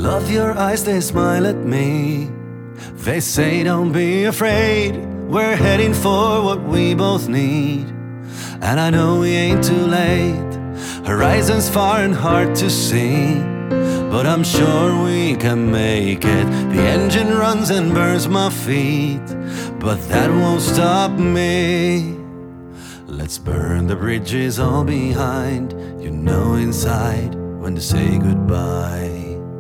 Love your eyes, they smile at me. They say don't be afraid, we're heading for what we both need. And I know we ain't too late, horizons far and hard to see, but I'm sure we can make it. The engine runs and burns my feet, but that won't stop me. Let's burn the bridges all behind, you know inside when to say goodbye.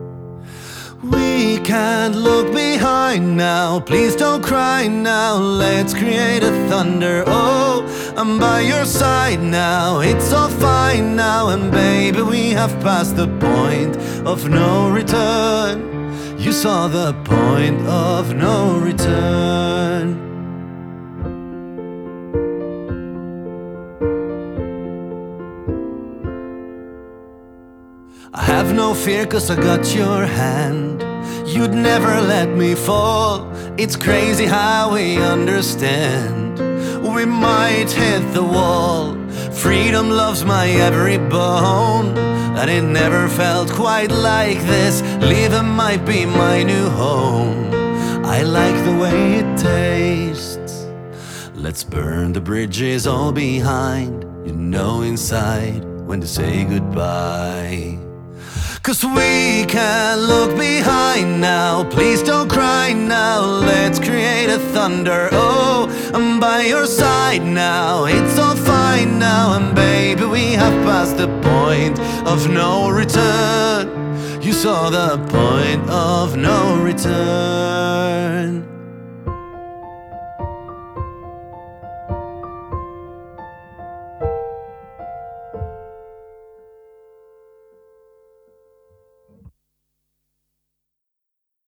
We can't look behind now, please don't cry now. Let's create a thunder, oh, I'm by your side now. It's all fine now, and baby we have passed the point of no return. You saw the point of no return. I have no fear cause I got your hand. You'd never let me fall. It's crazy how we understand. We might hit the wall. Freedom loves my every bone, and it never felt quite like this. Leaving might be my new home. I like the way it tastes. Let's burn the bridges all behind, you know inside when to say goodbye. Cause we can't look behind now, please don't cry now. Let's create a thunder, oh, I'm by your side now. It's all fine now, and baby we have passed the point of no return. You saw the point of no return.